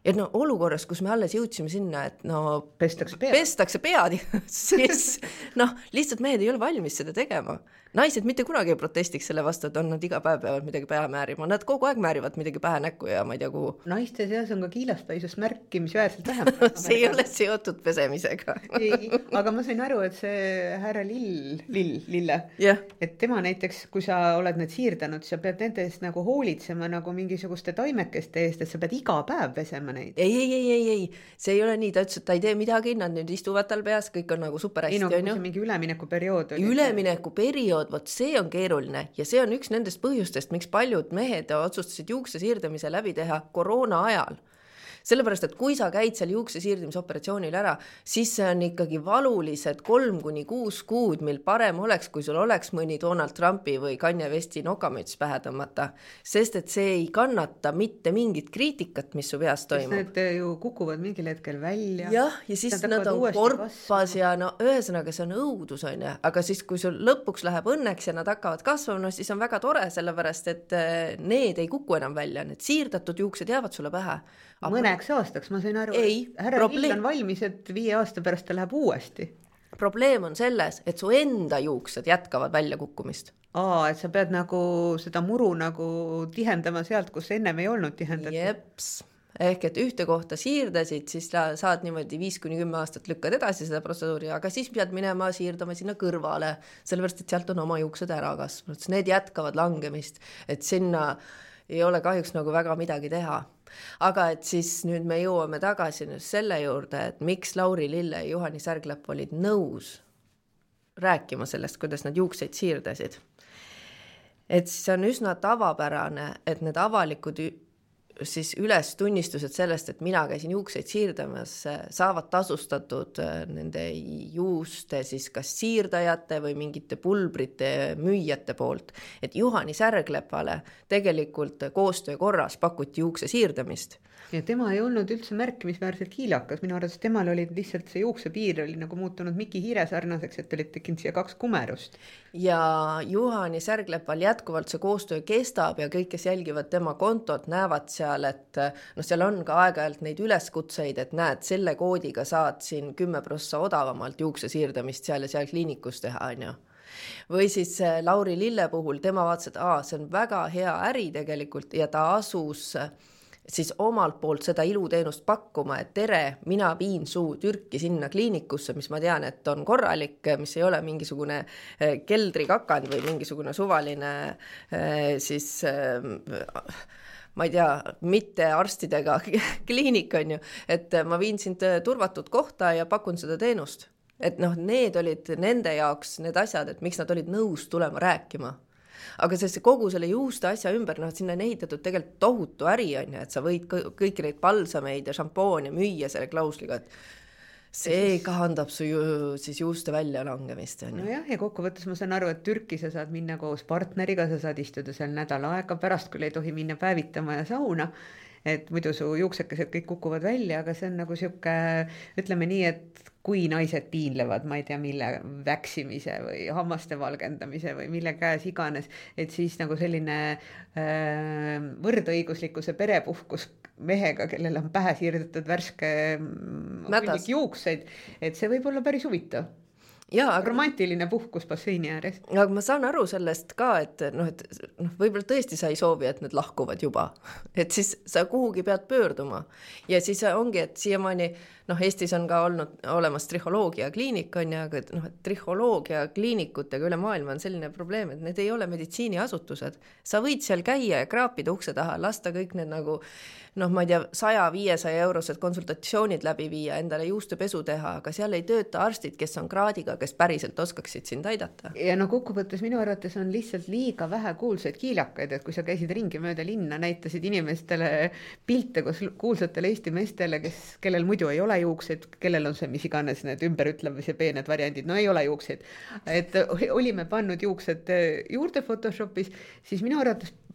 ja no olukorras, kus me alles jõudsime sinna, et no pestakse pead siis noh, lihtsalt mehed ei ole valmis seda tegema. Naised mitte kunagi ei protestiks selle vastu, et on nad iga päev peavad midagi pähe määrima, nad kogu aeg määrivad midagi pähe näkku ja ma ei tea kuhu. Naiste seas on ka kiilaspäisust märkimisväärselt vähem. See ei ole seotud pesemisega. Ei, aga ma sain aru, et see härra Lille, et tema näiteks, kui sa oled need siirdanud, sa pead nende eest nagu hoolitsema nagu mingisuguste taimekeste eest, et sa pead iga päev pesema neid. Ei, see ei ole nii, ta ütles, et ta ei tee midagi, nad nüüd istuvad tal peas, kõik on nagu super hästi. Ei, no, mingi üleminekuperiood oli. Üleminekuperiood, vot see on keeruline ja see on üks nendest põhjustest, miks paljud mehed otsustasid juukse siirdamise läbi teha koroona ajal. Sellepärast, et kui sa käid seal juukse siirdimisoperatsioonil ära, siis see on ikkagi valulised 3-6 kuud, mil parem oleks, kui sul oleks mõni Donald Trumpi või Kanye Westi nokamüts pähe tõmmata, sest et see ei kannata mitte mingit kriitikat, mis su peas toimub. Need ju kukuvad mingil hetkel välja. Jah, ja siis nad on korpas ja no ühesõnaga see on õudus, on ju, aga siis kui sul lõpuks läheb õnneks ja nad hakkavad kasvama, siis on väga tore, sellepärast et need ei kuku enam välja, need siirdatud juuksed jäävad sulle pähe. Mõneks aastaks, ma sain aru, härra Lill on valmis, et 5 aasta pärast ta läheb uuesti. Probleem on selles, et su enda juuksed jätkavad välja kukkumist. Et sa pead nagu seda muru nagu tihendama sealt, kus ennem ei olnud tihendatud. Jeps, ehk et ühte kohta siirdasid, siis saad niimoodi 5-10 aastat lükkad edasi seda protseduuri, aga siis pead minema siirdama sinna kõrvale, sellepärast, et sealt on oma juuksed ära kasvanud. Need jätkavad langemist, et sinna ei ole kahjuks nagu väga midagi teha. Aga et siis nüüd me jõuame tagasi selle juurde, et miks Lauri Lille ja Juhani Särglepp olid nõus rääkima sellest, kuidas nad juukseid siirdasid. Et siis on üsna tavapärane, et need avalikud siis ülestunnistused sellest, et mina käisin juukseid siirdamas, saavad tasustatud nende juuste siis kas siirdajate või mingite pulbrite müüjate poolt. Et Juhani Särglepale tegelikult koostöö korras pakuti juukse siirdamist. Ja tema ei olnud üldse märkimisväärselt kiilakas, minu arvates temal oli lihtsalt see juuksepiir oli nagu muutunud Miki Hiire sarnaseks, et olid tekkinud siia 2 kumerust. Ja Juhani Särglepal jätkuvalt see koostöö kestab ja kõik, kes jälgivad tema kontot, näevad seal, et seal on ka aeg-ajalt neid üleskutseid, et näed, selle koodiga saad siin 10% odavamalt juukse siirdamist seal ja seal kliinikus teha, on ju. Või siis Lauri Lille puhul tema vaatas, et see on väga hea äri tegelikult ja ta asus siis omalt poolt seda iluteenust pakkuma, et tere, mina viin su Türki sinna kliinikusse, mis ma tean, et on korralik, mis ei ole mingisugune keldrikakand või mingisugune suvaline siis ma ei tea, mitte arstidega kliinik on ju, et ma viin sind turvatud kohta ja pakun seda teenust. Et need olid nende jaoks need asjad, et miks nad olid nõus tulema rääkima. Aga see kogu selle juuste asja ümber, sinna on ehitatud tegelikult tohutu äri, on ju, et sa võid kõiki neid palsameid ja šampoone müüa selle klausliga, et see kahandab su siis juuste välja langemist. Nojah, ja kokkuvõttes ma saan aru, et Türki sa saad minna koos partneriga, sa saad istuda seal nädal aega, pärast küll ei tohi minna päevitama ja sauna, et muidu su juuksekesed kõik kukuvad välja, aga see on nagu siuke, ütleme nii, et kui naised piinlevad, ma ei tea, mille väksimise või hammaste valgendamise või mille käes iganes, et siis nagu selline võrdõiguslikkuse perepuhkus mehega, kellel on pähe siirdatud värske juukseid, et see võib olla päris huvitav. Romantiline puhkus basseini ääres. Aga ma saan aru sellest ka, et võib-olla tõesti sa ei soovi, et need lahkuvad juba. Et siis sa kuhugi pead pöörduma. Ja siis ongi, et siiamaani Eestis on ka olnud olemas trihholoogia kliinik, on ja, aga trihholoogia kliinikutega üle maailma on selline probleem, et need ei ole meditsiiniasutused. Sa võid seal käia ja kraapida ukse taha, lasta kõik need nagu ma ei tea, 100-500 eurosed konsultatsioonid läbi viia, endale juustepesu teha, aga seal ei tööta arstid, kes on kraadiga, kes päriselt oskaksid sind aidata. Ja kokkuvõttes minu arvates on lihtsalt liiga vähe kuulsaid kiilakaid, et kui sa käisid ringi mööda linna, näitasid inimestele pilte koos kuulsatele Eesti meestele, kellel muidu ei ole juukseid, kellel on see mis iganes need ümberütlemise peened variandid, no ei ole juukseid. Et olime pannud juuksed juurde Photoshopis, siis minu arvates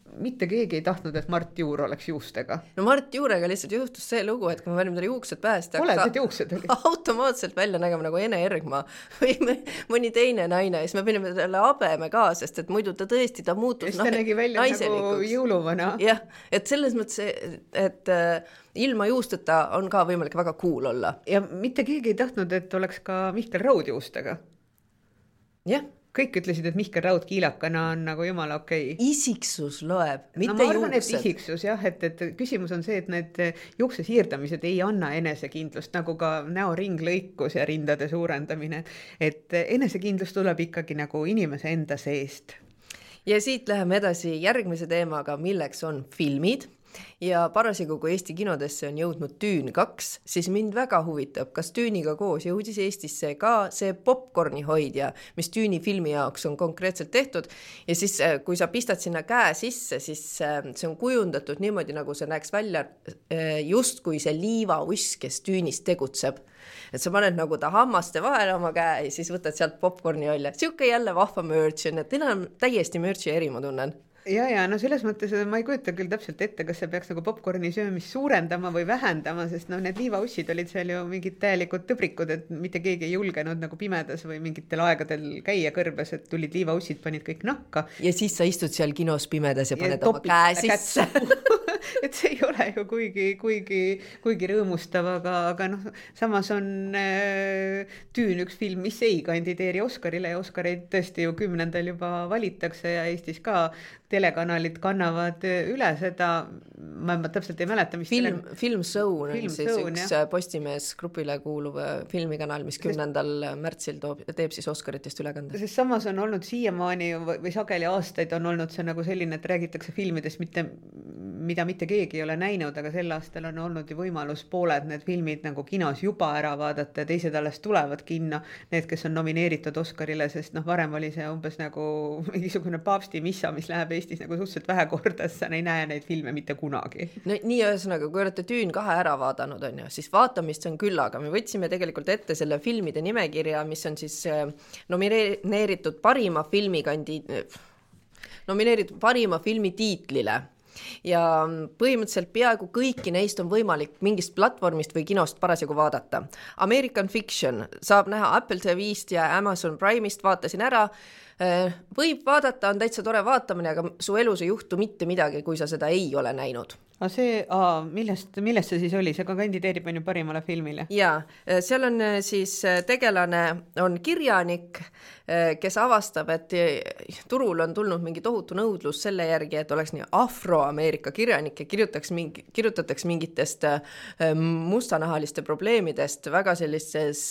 mitte keegi ei tahtnud, et Mart Juur oleks juustega. No Mart Juurega lihtsalt juhtus see lugu, et kui me panime talle juuksed pääst, Koledad juuksed oli. Automaatselt välja nägema nagu Ene Ergma või mõni teine naine, siis me panime talle habeme ka, sest et muidu ta tõesti, ta muutus ta nägi välja nagu jõuluvana. Jah, et selles mõttes, et ilma juusteta on ka võimalik väga cool olla. Ja mitte keegi ei tahtnud, et oleks ka Mihkel Raud juustega. Jah. Kõik ütlesid, et Mihkel Raud kiilakana on nagu jumala okei. Isiksus loeb, mitte ma arvan, juuksed. et isiksus jah, et küsimus on see, et need juukse siirdamised ei anna enesekindlust, nagu ka näoringlõikus ja rindade suurendamine. Et enesekindlust tuleb ikkagi nagu inimese enda seest. Ja siit läheme edasi järgmise teemaga, milleks on filmid. Ja parasjagu, kui Eesti kinodesse on jõudnud Düün 2, siis mind väga huvitab, kas Düüniga koos jõudis Eestisse ka see popcorni hoidja, mis Düüni filmi jaoks on konkreetselt tehtud. Ja siis, kui sa pistad sinna käe sisse, siis see on kujundatud niimoodi, nagu see näeks välja just kui see liivauss, kes Düünis tegutseb. Et sa paned nagu ta hammaste vahele oma käe ja siis võtad sealt popcorni välja. Siuke jälle vahva merch on, et teil on täiesti merchi eri, ma tunnen. Ja no selles mõttes ma ei kujuta küll täpselt ette, kas see peaks nagu popcorni söömist suurendama või vähendama, sest need liivaussid olid seal ju mingid täielikud tõbrikud, et mitte keegi ei julgenud nagu pimedas või mingitel aegadel käia kõrbes, et tulid liivaussid, panid kõik nahka. Ja siis sa istud seal kinos pimedas ja paned oma käe sisse. Et see ei ole ju kuigi rõõmustav, aga samas on Düün üks film, mis ei kandideeri Oscarile ja Oscareid tõesti ju 10. juba valitakse ja Eestis ka telekanalid kannavad üle seda, ma täpselt ei mäleta, mis Film Zone on siis üks Postimees grupile kuuluv filmikanal, mis 10. märtsil teeb siis Oscaritest ülekande. Sest samas on olnud siiamaani või sageli aastaid on olnud see nagu selline, et räägitakse filmidest, mida mitte keegi ei ole näinud, aga sel aastal on olnud ju võimalus pooled need filmid nagu kinos juba ära vaadata ja teised alles tulevad kinno, need, kes on nomineeritud Oscarile, sest varem oli see umbes nagu mingisugune paavsti missa, mis läheb Eestis nagu suhteliselt vähe korda, sa ei näe neid filme mitte kunagi. No nii ühesõnaga, kui olete Düün 2 ära vaadanud, on ju, siis vaatamist on küll, aga me võtsime tegelikult ette selle filmide nimekirja, mis on siis nomineeritud parima filmi tiitlile. Ja põhimõtteliselt peaaegu kõiki neist on võimalik mingist platvormist või kinost parasjagu vaadata. American Fiction saab näha Apple TV-st ja Amazon Prime'ist, vaatasin ära. Võib vaadata, on täitsa tore vaatamine, aga su elus ei juhtu mitte midagi, kui sa seda ei ole näinud. Millest see siis oli? See ka kandideerib on ju parimale filmile? Jaa, seal on siis tegelane, on kirjanik, kes avastab, et turul on tulnud mingi tohutu nõudlus selle järgi, et oleks nii afroameerika kirjanik ja kirjutatakse mingitest mustanahaliste probleemidest väga sellises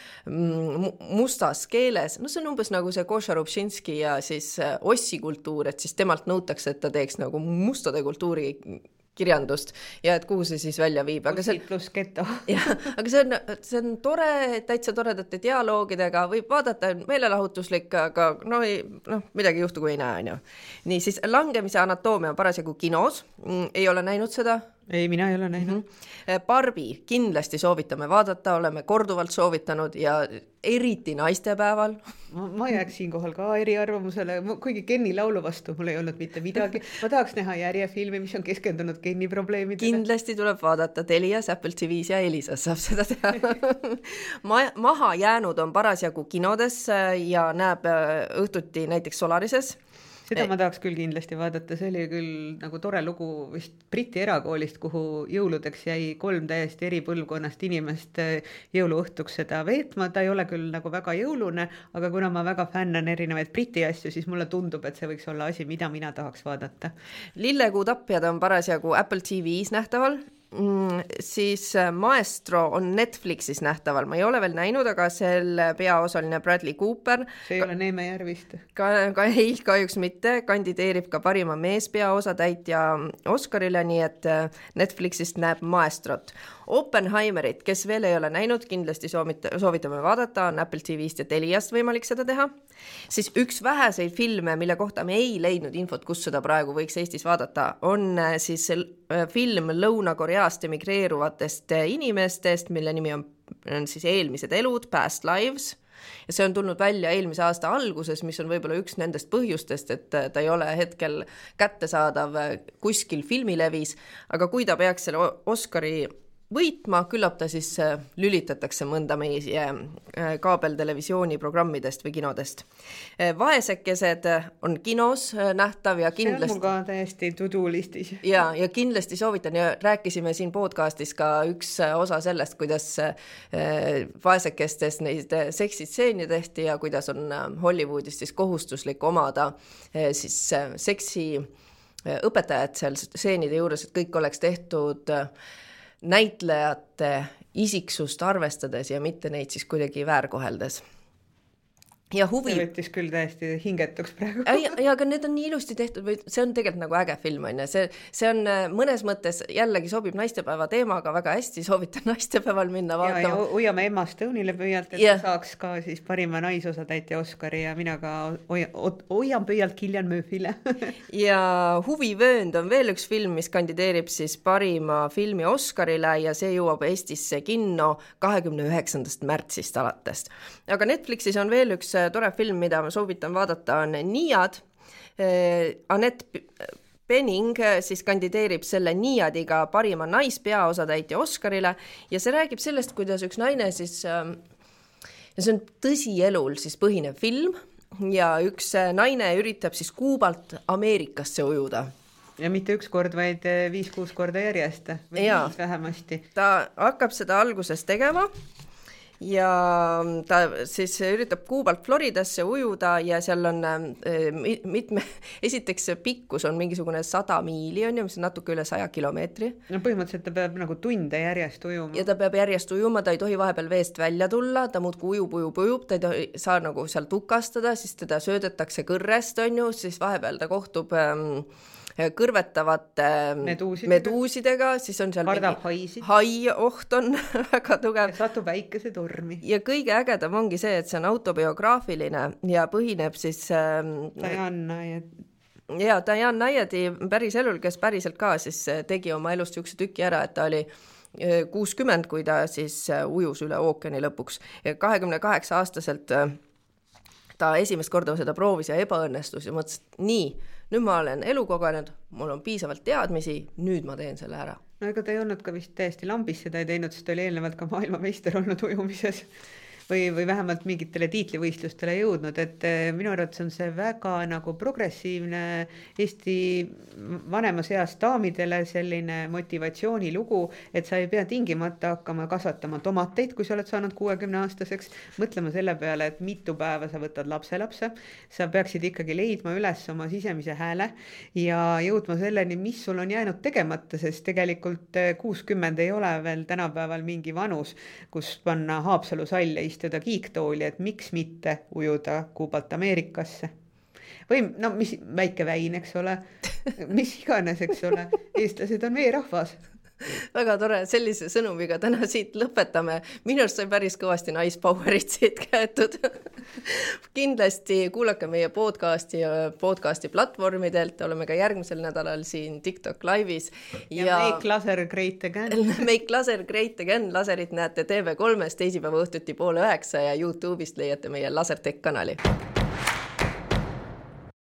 mustas keeles. No see on umbes nagu see Koša Rubšinski ja siis Ossi kultuur, et siis temalt nõutakse, et ta teeks nagu mustade kultuuri kirjandust ja et kuhu see siis välja viib. Aga see pluss geto. Aga see on tore, täitsa toredate dialoogidega, võib vaadata meelelahutuslik, aga midagi juhtu, kui ei näe. On ju. Nii, siis Langemise anatoomia on parasjagu kinos. Ei ole näinud seda? Ei, mina ei ole näinud. Barbie kindlasti soovitame vaadata, oleme korduvalt soovitanud ja eriti naistepäeval. Ma jääks siinkohal ka eriarvamusele, kuigi Kenni laulu vastu mul ei olnud mitte midagi. Ma tahaks näha järjefilmi, mis on keskendunud Kenni probleemidele. Kindlasti tuleb vaadata Telias, Apple TV's ja Elisas saab seda teha. Maha jäänud on parasjagu kinodes ja näeb õhtuti näiteks Solarises. Seda ma tahaks küll kindlasti vaadata, see oli küll nagu tore lugu vist Briti erakoolist, kuhu jõuludeks jäi 3 täiesti eri põlvkonnast inimest jõuluõhtuks seda veetma. Ta ei ole küll nagu väga jõulune, aga kuna ma väga fännan erinevaid Briti asju, siis mulle tundub, et see võiks olla asi, mida mina tahaks vaadata. Lillekuu tapjad on parasjagu Apple TV's nähtaval. Siis Maestro on Netflixis nähtaval, ma ei ole veel näinud, aga selle peaosaline Bradley Cooper. See ei ole Neeme Järvist. Kahjuks mitte, kandideerib ka parima meespeaosatäitja Oscarile, nii et Netflixist näeb Maestrot. Oppenheimerit, kes veel ei ole näinud, kindlasti soovitame vaadata, on Apple TV'st ja Teliast võimalik seda teha. Siis üks väheseid filme, mille kohta me ei leidnud infot, kus seda praegu võiks Eestis vaadata, on siis film Lõuna-Koreast emigreeruvatest inimestest, mille nimi on siis Eelmised elud, Past Lives. ja see on tulnud välja eelmise aasta alguses, mis on võib-olla üks nendest põhjustest, et ta ei ole hetkel kättesaadav kuskil filmilevis, aga kui ta peaks selle Oscari võitma, küllap ta siis lülitatakse mõnda meie kaabeltelevisiooni programmidest või kinodest. Vaesekesed on kinos nähtav ja kindlasti... See on mul ka täiesti to-do-listis. Ja kindlasti soovitan ja rääkisime siin podcastis ka üks osa sellest, kuidas vaesekestes neid seksitseeni tehti ja kuidas on Hollywoodis siis kohustuslik omada siis seksi õpetajad seal stseenide juures, et kõik oleks tehtud näitlejate isiksust arvestades ja mitte neid siis kuidagi väärkoheldes. Ja huvi... See võttis küll täiesti hingetuks praegu. Ja aga need on nii ilusti tehtud, või see on tegelikult nagu äge film, on ja see on mõnes mõttes jällegi sobib naistepäeva teemaga väga hästi, soovitan naistepäeval minna vaatama. Ja hoiame Emma Stone'ile pöialt, et saaks ka siis parima naisosatäitja Oscari ja mina ka hoian pöialt Cillian Murphy'le. Ja Huvivöönd on veel üks film, mis kandideerib siis parima filmi Oscarile ja see jõuab Eestisse kinno 29. märtsist alates. Aga Netflixis on veel üks tore film, mida ma soovitan vaadata, on Niiad. Annette Bening siis kandideerib selle Niiadiga parima naispeaosatäitja Oscarile ja see räägib sellest, kuidas üks naine siis, ja see on tõsielul siis põhinev film ja üks naine üritab siis Kuubalt Ameerikasse ujuda. Ja mitte üks kord, vaid 5-6 korda järjest või 5 vähemasti. Ta hakkab seda alguses tegema ja ta siis üritab Kuubalt Floridasse ujuda ja seal on esiteks pikkus on mingisugune 100 miili, mis on natuke üle 100 kilomeetri. No põhimõtteliselt ta peab nagu tunde järjest ujuma. Ja ta peab järjest ujuma, ta ei tohi vahepeal veest välja tulla, ta muudku ujub, ta ei tohi saa nagu seal tukastada, siis teda söödetakse kõrrest, on ju, siis vahepeal ta kohtub kõrvetavate meduusidega, siis on seal hai oht on väga tugev. Satub väikese tormi. Ja kõige ägedam ongi see, et see on autobiograafiline ja põhineb siis Diane Nayedi päris elul, kes päriselt ka siis tegi oma elust üks tüki ära, et ta oli 60, kui ta siis ujus üle ookeani lõpuks. Ja 28-aastaselt ta esimest korda seda proovis ja ebaõnnestus ja mõtles, et nii, nüüd ma olen elu kogenud, mul on piisavalt teadmisi, nüüd ma teen selle ära. No ega ta ei olnud ka vist täiesti lambis seda ei teinud, sest ta oli eelnevalt ka maailmameister olnud ujumises või vähemalt mingitele tiitlivõistlustele jõudnud, et minu arvates on see väga nagu progressiivne Eesti vanemas eas daamidele selline motivatsioonilugu, et sa ei pea tingimata hakkama kasvatama tomateid, kui sa oled saanud 60-aastaseks, mõtlema selle peale, et mitu päeva sa võtad lapselapse, sa peaksid ikkagi leidma üles oma sisemise hääle ja jõudma selleni, mis sul on jäänud tegemata, sest tegelikult 60 ei ole veel tänapäeval mingi vanus, kus panna Haapsalu salja istuda kiiktooli, et miks mitte ujuda Kuubalt Ameerikasse. Või no mis väike väin, eks ole, mis iganes, eks ole, eestlased on veerahvas. Väga tore, sellise sõnumiga täna siit lõpetame. Minust sai päris kõvasti naispowerit siit käetud. Kindlasti kuulake meie podcasti platvormidelt, oleme ka järgmisel nädalal siin TikTok live'is. Ja Make Laser Great Again. Make Laser Great Again, laserit näete TV3-s teisipäeva õhtuti 8:30 ja YouTube'ist leiate meie Lasertech kanali.